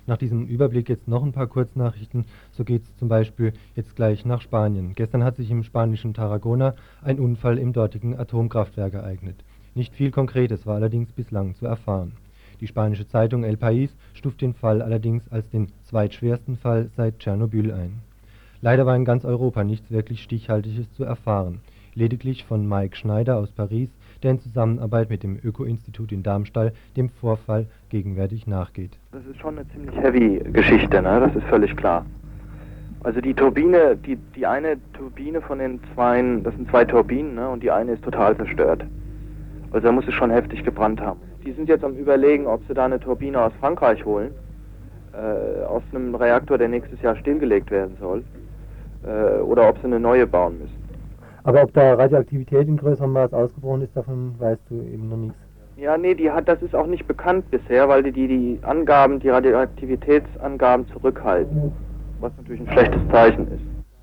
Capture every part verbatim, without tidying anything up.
Nach diesem Überblick jetzt noch ein paar Kurznachrichten. So geht es zum Beispiel jetzt gleich nach Spanien. Gestern hat sich im spanischen Tarragona ein Unfall im dortigen Atomkraftwerk ereignet. Nicht viel Konkretes war allerdings bislang zu erfahren. Die spanische Zeitung El País stuft den Fall allerdings als den zweitschwersten Fall seit Tschernobyl ein. Leider war in ganz Europa nichts wirklich Stichhaltiges zu erfahren. Lediglich von Mike Schneider aus Paris, der in Zusammenarbeit mit dem Öko-Institut in Darmstadt dem Vorfall gegenwärtig nachgeht. Das ist schon eine ziemlich heavy Geschichte, ne? Das ist völlig klar. Also die Turbine, die, die eine Turbine von den zwei, das sind zwei Turbinen, ne? Und die eine ist total zerstört. Also da muss es schon heftig gebrannt haben. Die sind jetzt am Überlegen, ob sie da eine Turbine aus Frankreich holen, äh, aus einem Reaktor, der nächstes Jahr stillgelegt werden soll, äh, oder ob sie eine neue bauen müssen. Aber ob da Radioaktivität in größerem Maß ausgebrochen ist, davon weißt du eben noch nichts. Ja, nee, die hat, das ist auch nicht bekannt bisher, weil die die, die Angaben, die Radioaktivitätsangaben zurückhalten, was natürlich ein schlechtes Zeichen ist.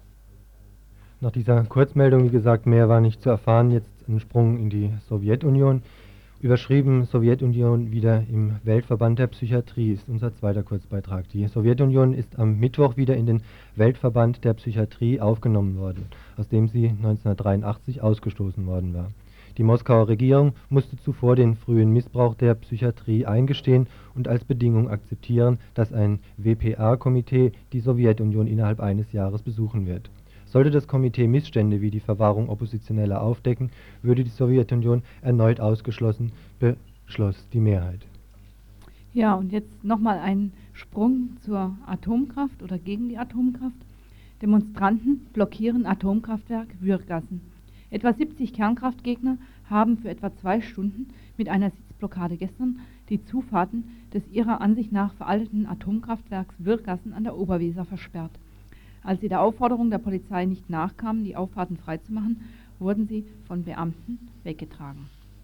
Nach dieser Kurzmeldung, wie gesagt, mehr war nicht zu erfahren. Jetzt ein Sprung in die Sowjetunion. Überschrieben Sowjetunion wieder im Weltverband der Psychiatrie ist unser zweiter Kurzbeitrag. Die Sowjetunion ist am Mittwoch wieder in den Weltverband der Psychiatrie aufgenommen worden, aus dem sie neunzehnhundertdreiundachtzig ausgestoßen worden war. Die Moskauer Regierung musste zuvor den frühen Missbrauch der Psychiatrie eingestehen und als Bedingung akzeptieren, dass ein W P A-Komitee die Sowjetunion innerhalb eines Jahres besuchen wird. Sollte das Komitee Missstände wie die Verwahrung Oppositioneller aufdecken, würde die Sowjetunion erneut ausgeschlossen, beschloss die Mehrheit. Ja, und jetzt nochmal ein Sprung zur Atomkraft oder gegen die Atomkraft. Demonstranten blockieren Atomkraftwerk Würgassen. Etwa siebzig Kernkraftgegner haben für etwa zwei Stunden mit einer Sitzblockade gestern die Zufahrten des ihrer Ansicht nach veralteten Atomkraftwerks Würgassen an der Oberweser versperrt. Als sie der Aufforderung der Polizei nicht nachkamen, die Auffahrten freizumachen, wurden sie von Beamten weggetragen.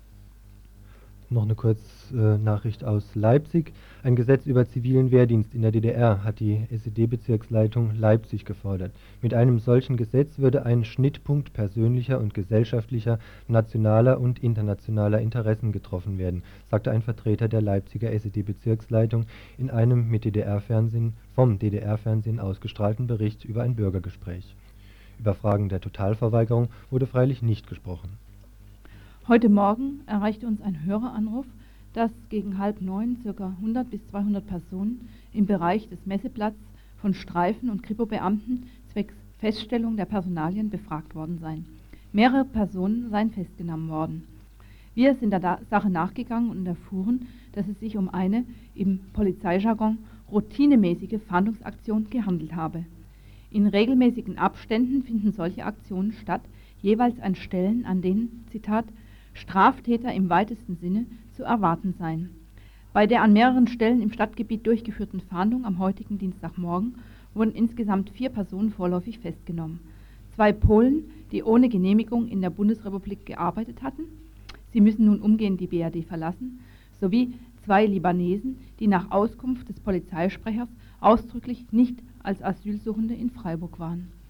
Noch eine Kurznachricht aus Leipzig. Ein Gesetz über zivilen Wehrdienst in der D D R hat die S E D-Bezirksleitung Leipzig gefordert. Mit einem solchen Gesetz würde ein Schnittpunkt persönlicher und gesellschaftlicher, nationaler und internationaler Interessen getroffen werden, sagte ein Vertreter der Leipziger S E D-Bezirksleitung in einem mit D D R-Fernsehen, vom D D R-Fernsehen ausgestrahlten Bericht über ein Bürgergespräch. Über Fragen der Totalverweigerung wurde freilich nicht gesprochen. Heute Morgen erreichte uns ein Höreranruf, dass gegen halb neun ca. hundert bis zweihundert Personen im Bereich des Messeplatzes von Streifen- und Kripo-Beamten zwecks Feststellung der Personalien befragt worden seien. Mehrere Personen seien festgenommen worden. Wir sind der Sache nachgegangen und erfuhren, dass es sich um eine, im Polizeijargon, routinemäßige Fahndungsaktion gehandelt habe. In regelmäßigen Abständen finden solche Aktionen statt, jeweils an Stellen, an denen, Zitat, Straftäter im weitesten Sinne zu erwarten seien. Bei der an mehreren Stellen im Stadtgebiet durchgeführten Fahndung am heutigen Dienstagmorgen wurden insgesamt vier Personen vorläufig festgenommen. Zwei Polen, die ohne Genehmigung in der Bundesrepublik gearbeitet hatten, sie müssen nun umgehend die B R D verlassen, sowie zwei Libanesen, die nach Auskunft des Polizeisprechers ausdrücklich nicht als Asylsuchende in Freiburg waren.